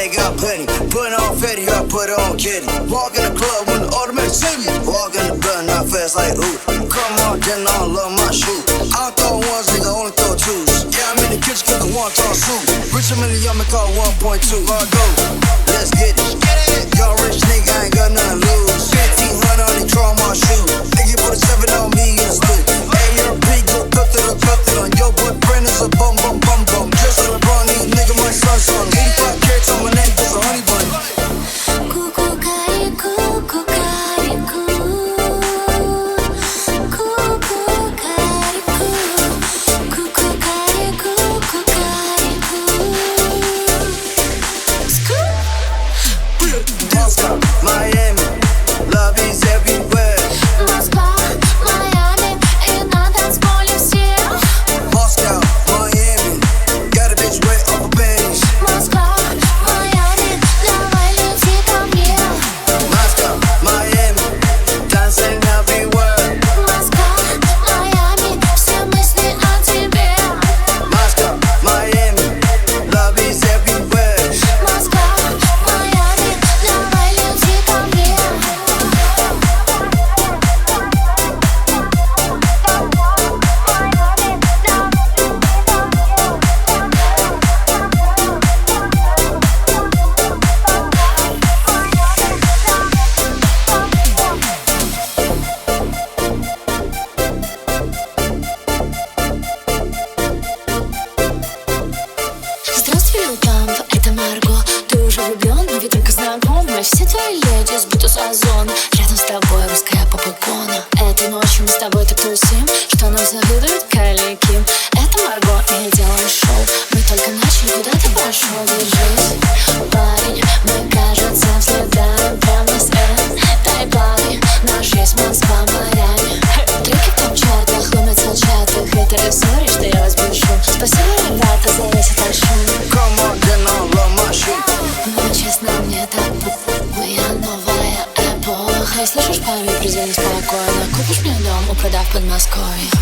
money got plenty. Put on Fetty, I put on Kitty. Walk in the club when the automatic see me. Walk in the bed, not fast like ooh. Come on, then I love my shoe. I don't throw ones, nigga, only throw twos. Yeah, I'm in the kitchen cooking wonton soup. Rich million, y'all call 1.2. I go, let's get it. Young rich nigga, ain't got nothing to lose. 1500 on the draw my shoe. Nigga put a 7 on me and split. ARP, go cut it on your boyfriend is a bum bum bum bum. Just like LeBron, these nigga my son. 85 carats on my neck, just a honey bun. Кукукарику, кукарику, кукукарику, кукукарику, кукарику. Moscow, Miami, love is everywhere. Москва, Майами, и на танцполе все. Moscow, Miami, got a bitch way off a bench. Москва, Майами, давай лети ко мне. Moscow, Miami, dancing everywhere. Москва, Майами, все мысли о тебе. Moscow, Miami, love is everywhere. Москва, Майами, давай лети ко мне. Здравствуй, Лилпамп, это Марго. Ты уже влюблен, но ведь только знаком. Мы все твои леди, сбиты с озона. Рядом с тобой русская попыкона. Этой ночью мы с тобой так тусим, что нам завидуют Кайли и Ким. Это Марго, и я делаю шоу. Мы только начали, куда ты пошел? Держись, парень, мы, кажется, взлетаем прямо с этой планы. Наш есть Москва, Майами. Треки в топ-чартах, ломятся чаты. Хейтеры, сори, что я вас бешу. Спасибо, ребята, за весь этот шум. Come on, then I love my shoe. Но честно, мне так я новая эпоха. И слышишь, парень, предельно спокойно. Купишь мне дом, упродав Подмосковье.